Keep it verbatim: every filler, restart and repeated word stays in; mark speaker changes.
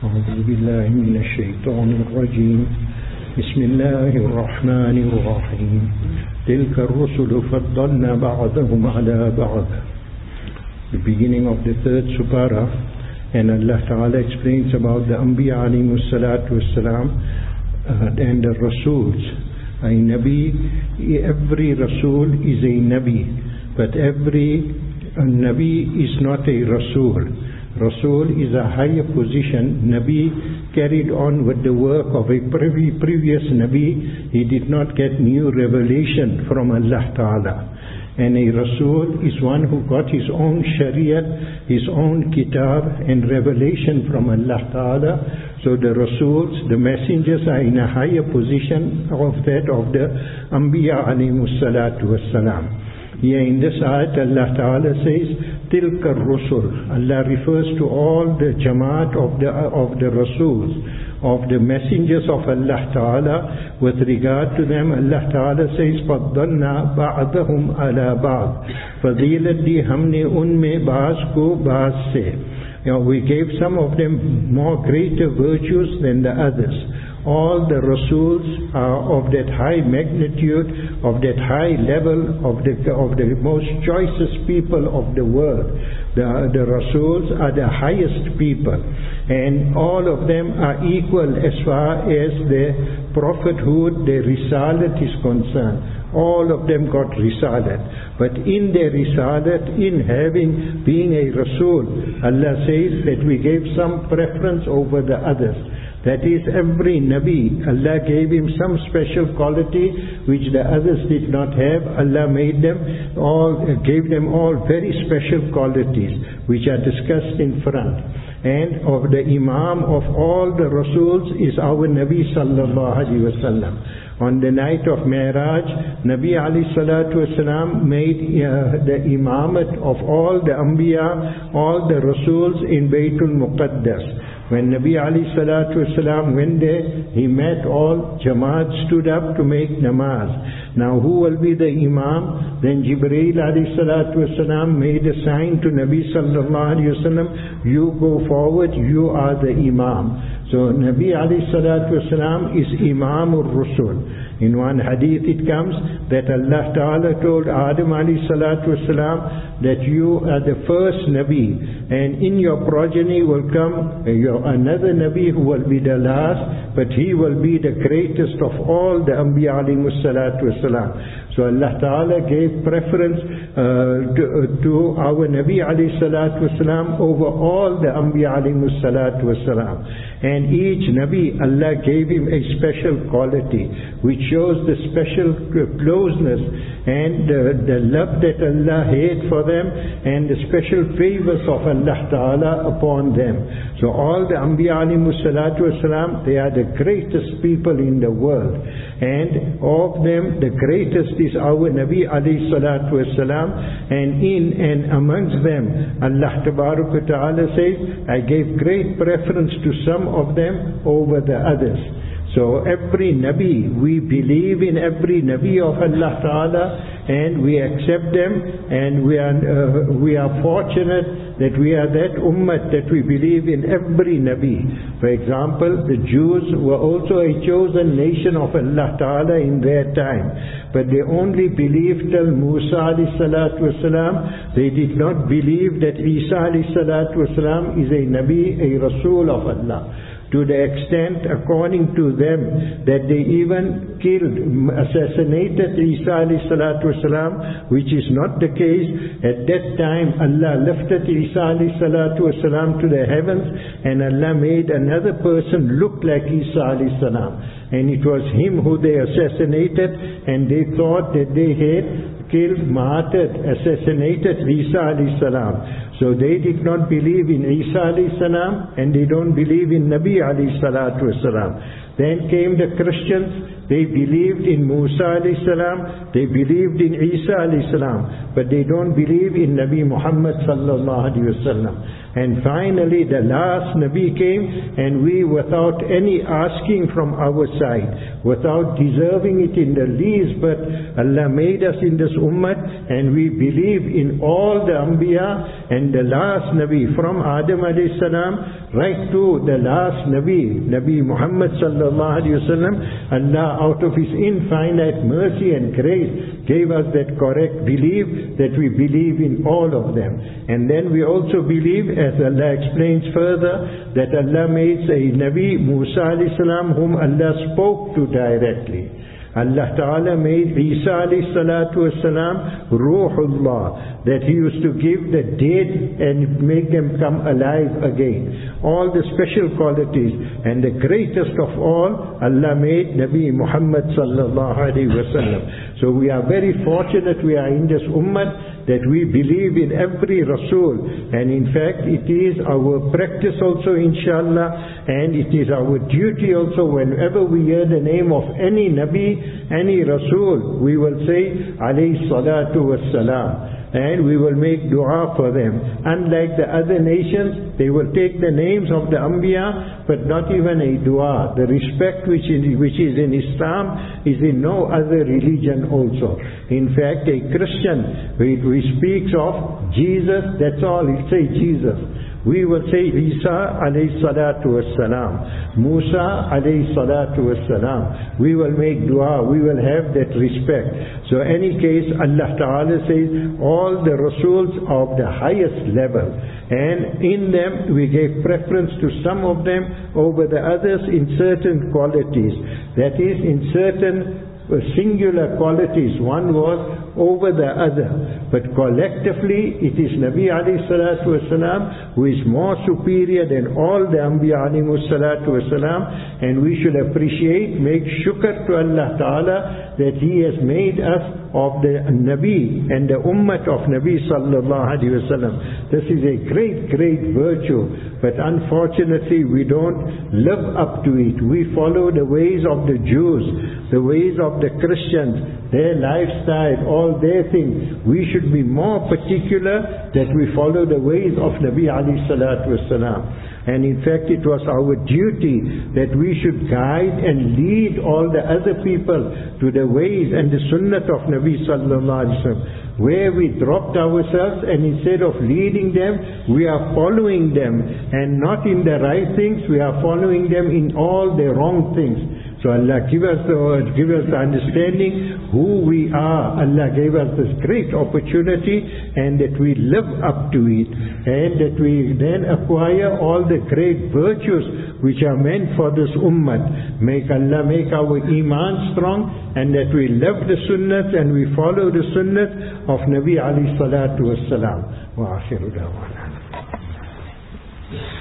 Speaker 1: أعوذ بالله من الشيطان الرجيم بسم الله الرحمن الرحيم تلك الرسل فضلنا بعضهم على بعض. The beginning of the third supara, and Allah Ta'ala explains about the Anbiya alayhimu salatu wassalam uh, and the Rasuls. A Nabi, every Rasul is a Nabi, but every uh, Nabi is not a Rasul. Rasul is a higher position. Nabi carried on with the work of a pre- previous Nabi. He did not get new revelation from Allah Ta'ala. And a Rasul is one who got his own Shariat, his own Kitab and revelation from Allah Ta'ala. So the Rasuls, the messengers, are in a higher position of that of the Anbiya alayhimu salatu wassalam. Here in this ayat, Allah Ta'ala says, Tilka Rusul. Allah refers to all the Jamaat of the, of the Rasuls, of the messengers of Allah Ta'ala. With regard to them, Allah Ta'ala says, فَضَّلْنَا بَعْضَهُمْ عَلَى بَعْضٍ فَضِيلَتْ di humne unme baaz ko baaz se. You know, we gave some of them more greater virtues than the others. All the Rasuls are of that high magnitude, of that high level, of the of the most choicest people of the world. The, the Rasuls are the highest people, and all of them are equal as far as their prophethood, their risalat is concerned. All of them got risalat. But in their risalat, in having, being a Rasul, Allah says that we gave some preference over the others. That is, every Nabi, Allah gave him some special quality which the others did not have. Allah made them all, gave them all very special qualities which are discussed in front. And of the Imam of all the Rasuls is our Nabi sallallahu alaihi wasallam. On the night of Mi'raj, Nabi alayhi salatu wasalam made uh, the imamat of all the Anbiya, all the Rasuls in Baytul Muqaddas. When Nabi alayhi salatu wasalam went there, he met all Jamaat stood up to make namaz. Now who will be the Imam? Then Jibreel alayhi salatu wasalam made a sign to Nabi sallallahu alayhi wasallam, you go forward, you are the Imam. So Nabi alayhi salatu wasalam is Imamur Rusul. In one hadith it comes that Allah Ta'ala told Adam alayhi salatu wasalam that you are the first Nabi, and in your progeny will come your another Nabi who will be the last, but he will be the greatest of all the Anbiya alayhimu salatu wasalam. So Allah Ta'ala gave preference uh, to, uh, to our Nabi alayhi salatu wasalam over all the Anbiya alayhimu salatu wasalam. And each Nabi, Allah gave him a special quality which shows the special closeness and uh, the love that Allah had for them and the special favors of Allah Ta'ala upon them. So all the Anbiya alayhimu salatu wasalam, they are the greatest people in the world. And of them, the greatest is our Nabi alayhi salatu wasalam. And in and amongst them, Allah Tabaraka Ta'ala says, I gave great preference to some of them over the others. So every Nabi, we believe in every Nabi of Allah Ta'ala, and we accept them, and we are uh, we are fortunate that we are that ummah that we believe in every Nabi. For example, the Jews were also a chosen nation of Allah Ta'ala in their time, but they only believed till Musa alayhi salatu wasalam. They did not believe that Isa alayhi salatu wasalam is a Nabi, a Rasul of Allah. To the extent, according to them, that they even killed, assassinated Isa alayhi salatu wasalam, which is not the case. At that time, Allah lifted Isa alayhi salatu wasalam to the heavens, and Allah made another person look like Isa alayhi salam. And it was him who they assassinated, and they thought that they had killed, martyred, assassinated Isa alayhi salam. So they did not believe in Isa alayhi salam, and they don't believe in Nabi alayhi salatu wasalam. Then came the Christians. They believed in Musa alayhi salam, they believed in Isa alayhi salam, but they don't believe in Nabi Muhammad sallallahu alayhi wasallam. And finally the last Nabi came, and we, without any asking from our side, without deserving it in the least, but Allah made us in this ummah, and we believe in all the Anbiya, and the last Nabi from Adam alayhi salam right to the last Nabi, Nabi Muhammad sallallahu alayhi wasallam. Allah, out of His infinite mercy and grace, gave us that correct belief, that we believe in all of them. And then we also believe, as Allah explains further, that Allah made a Nabi, Musa alayhi salam, whom Allah spoke to directly. Allah Ta'ala made Isa alayhi salatu wasalam Ruhullah, that He used to give the dead and make them come alive again. All the special qualities, and the greatest of all, Allah made Nabi Muhammad sallallahu alayhi wasallam. So we are very fortunate we are in this ummah, that we believe in every Rasul, and in fact it is our practice also, inshallah, and it is our duty also, whenever we hear the name of any Nabi, any Rasul, we will say alayhi salatu wassalam, and we will make dua for them. Unlike the other nations, they will take the names of the Anbiya, but not even a dua. The respect which is, which is in Islam is in no other religion also. In fact, a Christian, we, we speaks of Jesus, that's all, he'll say Jesus. We will say Isa alayhi salatu wassalam, Musa alayhi salatu wassalam. We will make dua, we will have that respect. So any case, Allah Ta'ala says all the Rasuls of the highest level, and in them we gave preference to some of them over the others in certain qualities, that is, in certain singular qualities. One was over the other, but collectively it is Nabi alayhi salatu wasalam who is more superior than all the Anbiya alayhi salatu wasalam, and we should appreciate, make shukr to Allah Ta'ala that He has made us of the Nabi and the ummah of Nabi sallallahu alayhi wasallam. This is a great, great virtue, but unfortunately we don't live up to it. We follow the ways of the Jews, the ways of the Christians, their lifestyle, all their things. We should be more particular that we follow the ways of Nabi alayhi salatu wasalam. And in fact it was our duty that we should guide and lead all the other people to the ways and the sunnah of Nabi sallallahu alaihi wasallam. Where we dropped ourselves, and instead of leading them, we are following them, and not in the right things, we are following them in all the wrong things. So Allah give us the word, give us the understanding who we are. Allah gave us this great opportunity, and that we live up to it, and that we then acquire all the great virtues which are meant for this ummah. Make Allah make our iman strong, and that we love the sunnah and we follow the sunnah of Nabi alayhi salatu wassalam. Wa akhiru da'wana.